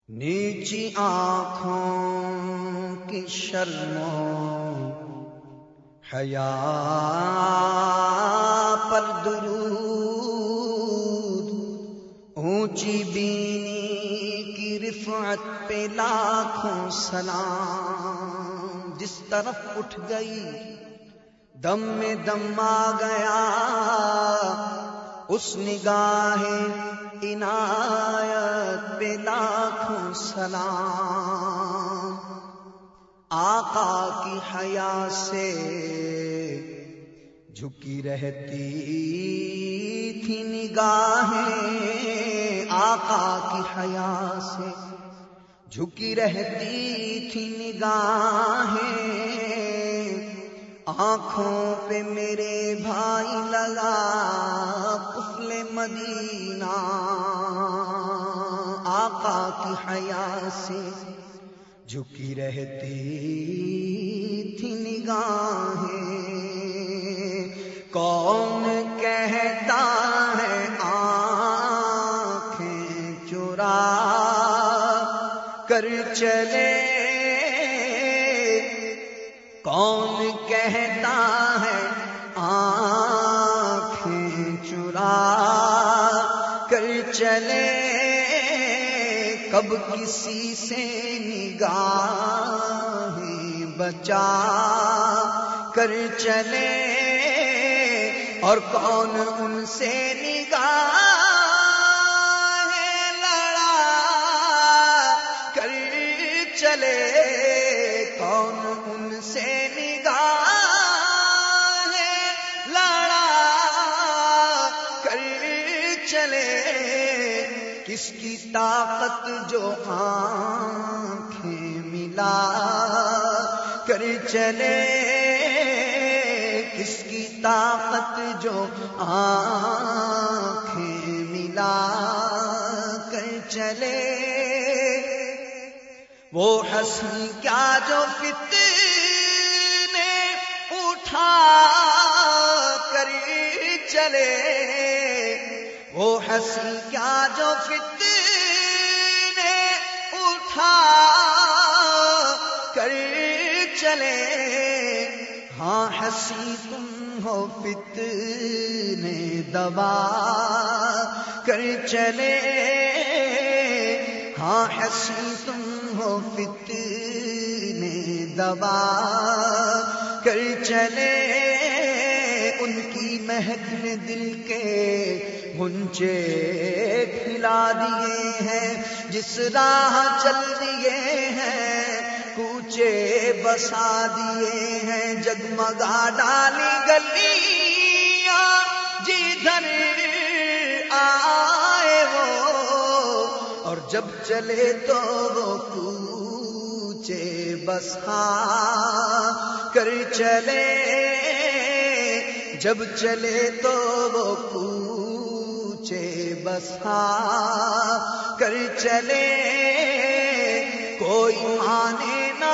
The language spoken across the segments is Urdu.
نیچی آنکھوں کی شرم و حیا پر درود، اونچی بینی کی رفعت پہ لاکھوں سلام۔ جس طرف اٹھ گئی دم میں دم آ گیا، اس نگاہ عنایت پہ لاکھوں سلام۔ آقا کی حیا سے جھکی رہتی تھی نگاہیں، آقا کی حیا سے جھکی رہتی تھی نگاہیں، آنکھوں پہ میرے بھائی لگا قفل مدینہ، آقا کی حیا سے جھکی رہتی تھی نگاہیں۔ کون کہتا ہے آنکھیں چرا کر چلے، کون کہتا ہے آنکھیں چرا کر چلے، کب کسی سے نگاہیں بچا کر چلے، اور کون ان سے نگاہیں لڑا کر چلے، کون ان سے نگاہیں لڑا کر چلے، کس کی طاقت جو آنکھیں ملا کر چلے، کس کی طاقت جو آنکھیں ملا کر چلے، وہ حسن کیا جو فتنے اٹھا کر چلے، وہ حسن کیا جو فتنے اٹھا کر چلے، ہاں حسین تم ہو فتنے دبا کر چلے، ہاں حسین تم ہو فتنے دبا کر چلے، ان کی مہک نے دل کے غنچے کھلا دیے ہیں، جس راہ چل دیے ہیں کوچے بسا دیے ہیں، جگمگا ڈالی گلیاں جدھر آئے وہ، اور جب چلے تو وہ کوچے بسا کر چلے، جب چلے تو وہ کوچے بسا کر چلے، کوئی مانے نہ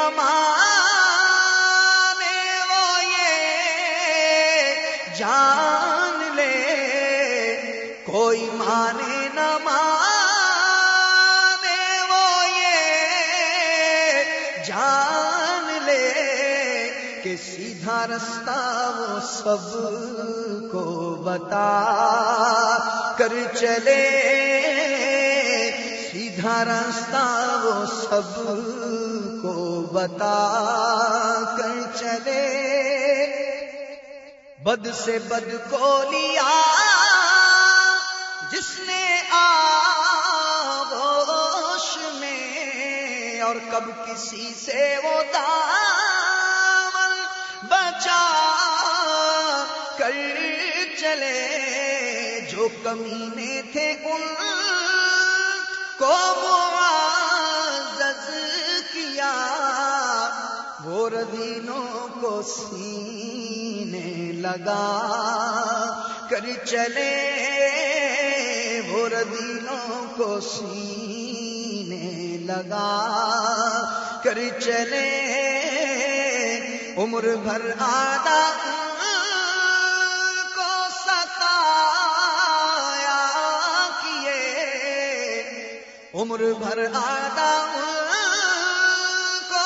مانے وہ یہ جان لے، کوئی مانے نہ مانے وہ یہ جان لے، کہ سیدھا رستہ وہ سب کو بتا کر چلے، سیدھا راستہ وہ سب کو بتا کر چلے، بد سے بد کو لیا جس نے آغوش میں، اور کب کسی سے وہ دامن بچا کر چلے، جو کمینے تھے ان کو معزز کیا، وہ رذیلوں کو سینے لگا کر چلے، وہ رذیلوں کو سینے لگا کر چلے، عمر بھر آدھا کو ستایا کیے، عمر بھر آدم کو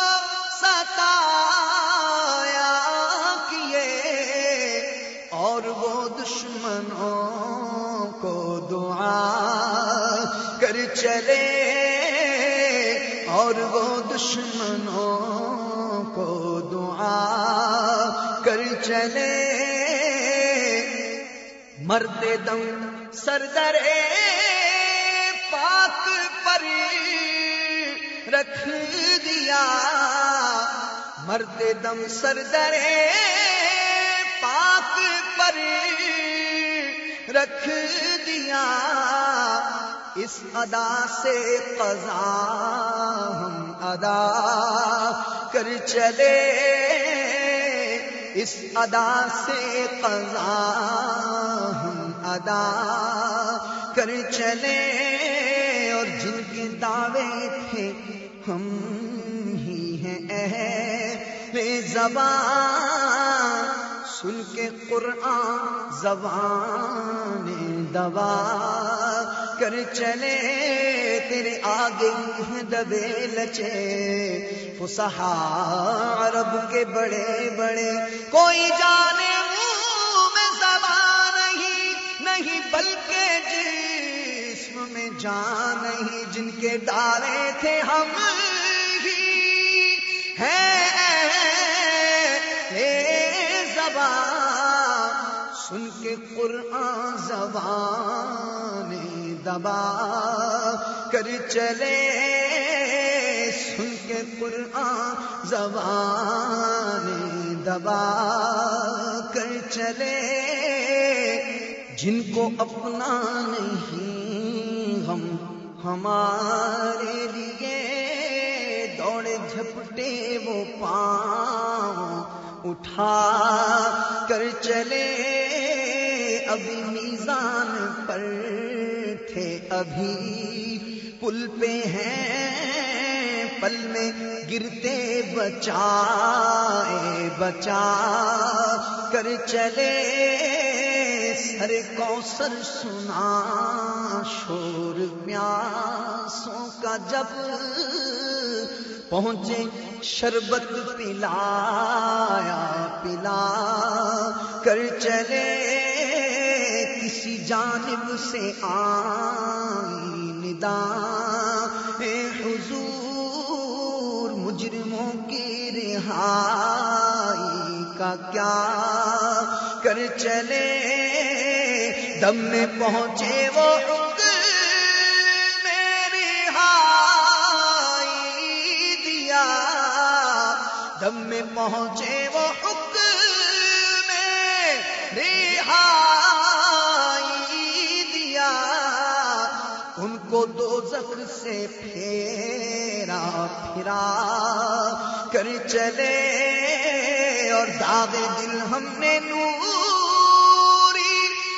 ستایا کیے، اور وہ دشمنوں کو دعا کر چلے، اور وہ دشمنوں کو دعا کر چلے، مرتے دم سردر پاک پر رکھ دیا، مرتے دم سردر پاک پر رکھ دیا، اس ادا سے قضا ہم ادا کر چلے، اس ادا سے قضا ہم ادا کر چلے، اور جن کے دعوے تھے ہم ہی ہیں اہل زبان، سن کے قرآن زبان دبا کر چلے، تیرے آگے دبے لچے فصحاء عرب کے بڑے بڑے، کوئی جانے منہ میں زبان نہیں بلکہ جسم میں جان نہیں، جن کے ڈالے تھے ہم ہی ہیں زبان، سن کے قرآن زبان دبا کر چلے، سن کے قرآن زبان دبا کر چلے، جن کو اپنا نہیں ہم ہمارے لیے دوڑے جھپٹے وہ پاؤں اٹھا کر چلے، ابھی میزان پر تھے ابھی پل پہ ہیں، پل میں گرتے بچائے بچا کر چلے، سر کوثر سنا شور پیاسوں کا جب پہنچے، شربت پلایا پلا کر چلے، کسی جانب سے آئی ندا حضور، مجرموں کی رہائی کا کیا کر چلے، دم میں پہنچے وہ دم میں پہنچے وہ حکم میں رہائی دیا، ان کو دوزخ سے پھیرا پھرا کر چلے، اور داغ دل ہم نے نوری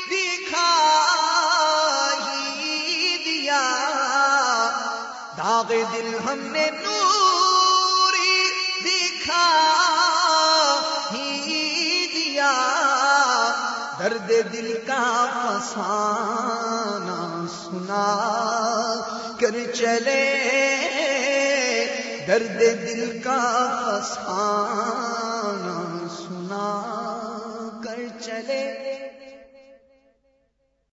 دکھائی دیا، داغ دل ہم نے ہی دیا، درد دل کا فسانہ سنا کر چلے، درد دل کا فسانہ سنا کر چلے۔